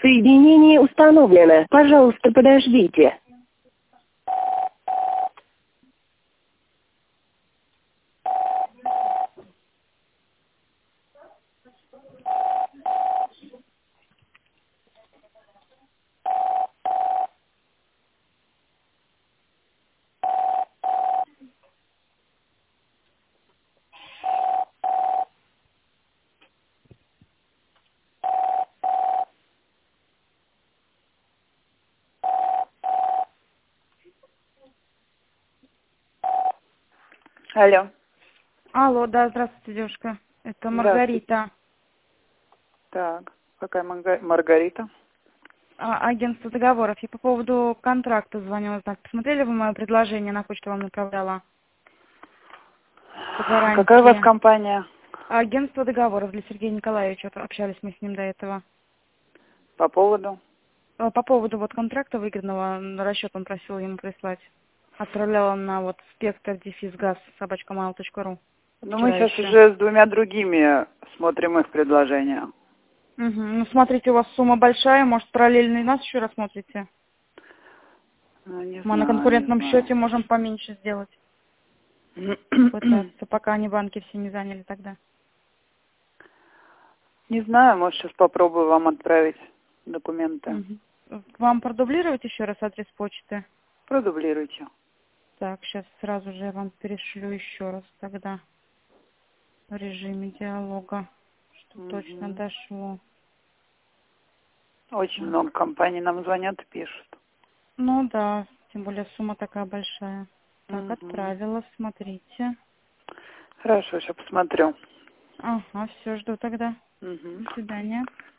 Соединение установлено. Пожалуйста, подождите. Алло. Алло, да, здравствуйте, девушка. Это Здравствуйте. Маргарита, Так, какая Маргарита? агентство договоров. Я по поводу контракта звоню узнать. Посмотрели вы мое предложение, на почту вам направляла? По Какая у вас гарантии. компания? Агентство договоров для Сергея Николаевича. Общались мы с ним до этого. По поводу? По поводу вот контракта выигранного, на расчет он просил ему прислать. Отправляла на вот spector-gaz@mail.ru. Ну, мы Вчера сейчас еще. уже с двумя другими смотрим их предложения. Угу. Ну, смотрите, у вас сумма большая, может, параллельно и нас еще рассмотрите? Ну, не Мы на знаю, не конкурентном знаю. счете можем поменьше сделать. Попытаться, пока они банки все не заняли тогда. Не знаю, может, сейчас попробую вам отправить документы. Мгм. Вам продублировать еще раз адрес почты? Продублируйте. Так, сейчас сразу же я вам перешлю еще раз тогда в режиме диалога, что точно Мгм. дошло. Очень Так. много компаний нам звонят и пишут. Ну да, тем более сумма такая большая. Так, Мгм. отправила, смотрите. Хорошо, сейчас посмотрю. Ага, все, жду тогда. Мгм. До свидания.